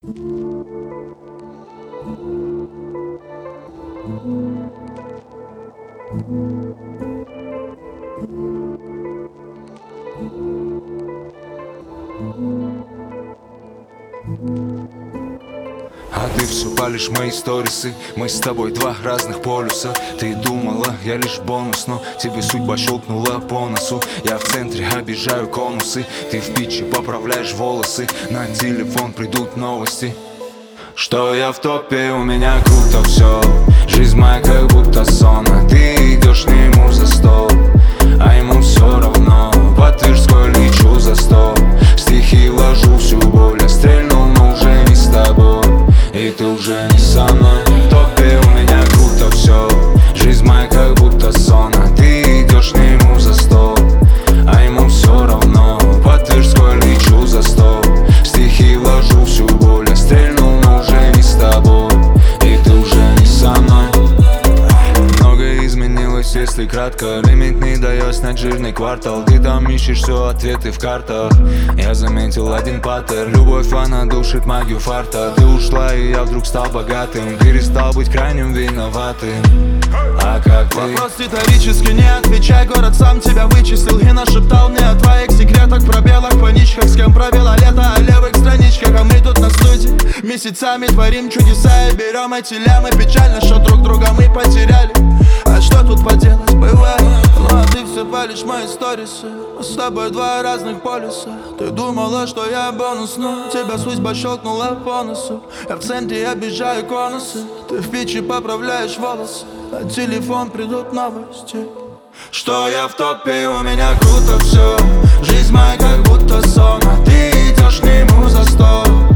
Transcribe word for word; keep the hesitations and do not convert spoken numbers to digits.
А ты все палишь мои сторисы. Мы с тобой два разных полюса. Ты думала, я лишь бонус, но тебе судьба щелкнула по носу. Я в центре обижаю конусы. Ты в питче поправляешь волосы. На телефон придут новости, что я в топе, у меня круто все. Жизнь моя как будто сон, а ты идешь к нему за стол, а ему все равно. По Тверской лечу за сто, стихи ложу всю боль. Я стрельнул, но уже не с тобой, и ты уже не со мной. В топе у меня круто все. Жизнь моя как будто сон, а ты идешь к нему за стол, а ему все равно. По Тверской лечу за сто, стихи ложу всю боль. Я стрельнул, но уже не с тобой, и ты уже не со мной. Многое изменилось, если кратко. Лимит не дает снять жирный квартал. Ты там ищешь все ответы в картах. Я заметил один паттерн. Любовь, она душит магию фарта. Ты ушла, и я вдруг стал богатым. Перестал быть крайним виноватым. А как ты? Вопрос риторически, не отвечай. Город сам тебя вычислил и нашептал мне о твоих секретах, пробелах, паничках. С кем провела лето, о левых страничках. А мы тут на студии месяцами творим чудеса и берем эти лямы. Печально, что друг друга мы потеряли. А что тут поделать, бывает. Ну а ты все палишь мои сторисы. Мы с тобой два разных полюса. Ты думала, что я бонус, но тебя судьба щелкнула по носу. Я в центре обижаю конусы. Ты в питче поправляешь волосы, на телефон придут новости, что я в топе, у меня круто все. Жизнь моя как будто сон, а ты идешь к нему за стол,